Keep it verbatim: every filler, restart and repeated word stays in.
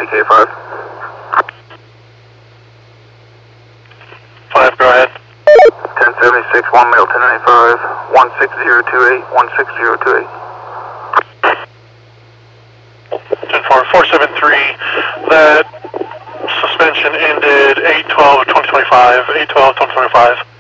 B K five. five, go ahead. ten seventy-six, one Middleton ninety-five, one six zero two eight, one six zero two eight. ten four, four seven three, that suspension ended eight twelve twenty twenty-five, eight twelve twenty twenty-five.